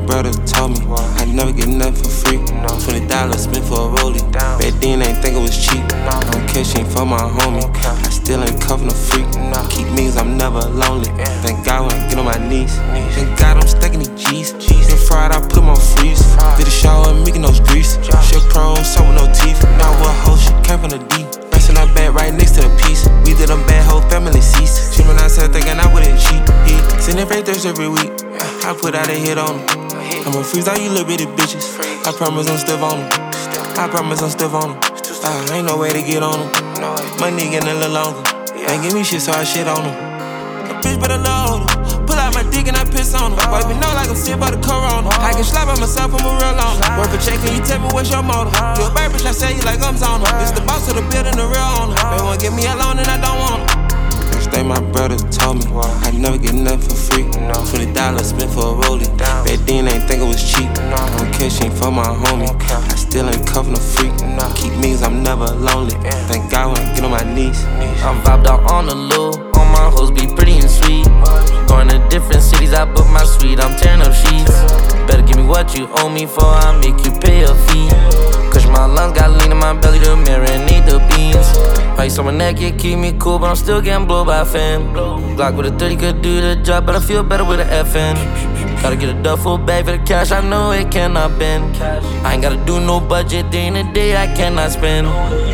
brother told me I never get nothing for free. $20 spent for a rollie. Back then ain't think it was cheap. I don't care, she ain't for my homie. I still ain't cuffin' a freak. Keep me 'cause I'm never lonely. Thank God when I get on my knees. Thank God I'm stacking these G's. Been fried, I put 'em on freeze. Did a shower and making those grease. Shit pro, so with no teeth. Now what hoe, she came from the D. Resting her bed right next to the piece. We did them bad whole family cease. She when I said thinking I wouldn't cheat. Send it right there every week. I put out a hit on them. I'ma freeze all you little bitty bitches. I promise I'm still on them. I promise I'm still on them. Ain't no way to get on them. Money getting a little longer. Ain't give me shit, so I shit on them. A bitch better load her. Pull out my dick and I piss on her. Wipe it know like I'm sick by the corona. I can slap on myself, I'm a real owner. Work a check, can you tell me what's your motive? You a bad bitch, I say you like I'm on her. It's the boss of the building, the real owner. They wanna get me alone and I don't want her. Next day my brother told me I never get nothing for free. $20 spent for a rollie. Back then ain't think it was cheap. I don't care, she ain't for my homie. I still ain't cuffin' a freak. Keep me 'cause I'm never lonely. Thank God when I get on my knees. I'm vibed out on the low. All my hoes be pretty and sweet. Going to different cities, I book my suite. I'm tearing up sheets. Better give me what you owe me for I make you pay a fee. Cause my lungs got lean in my belly to marinate the beans. Ice on my neck, it keep me cool, but I'm still getting blown by a fan. Glock with a 30 could do the job, but I feel better with an FN. Gotta get a duffel bag for the cash, I know it cannot bend. I ain't gotta do no budget, day in the day I cannot spend.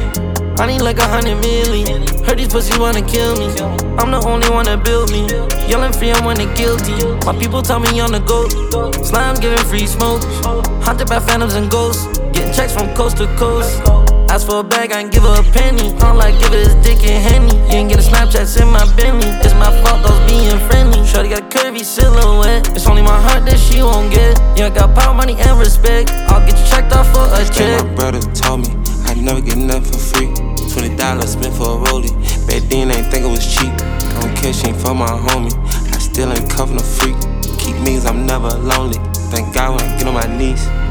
I need like 100 million. Heard these pussies wanna kill me. I'm the only one that built me. Yelling free, I'm when they guilty. My people tell me I'm the GOAT. Slime's giving free smoke. Haunted by phantoms and ghosts. Getting checks from coast to coast. Ask for a bag, I ain't give her a penny. I don't like give her his dick and Henny. You ain't getting Snapchats in my Bentley. It's my fault, those being friendly. Shorty got a curvy silhouette. It's only my heart that she won't get. You ain't got power, money, and respect. I'll get you checked off for a check. My brother told me I never get nothing for free. $20 spent for a rollie. Back then ain't think it was cheap. I don't care, she ain't for my homie. I still ain't cuffin' a freak. Keep me 'cause I'm never lonely. Thank God when I get on my knees.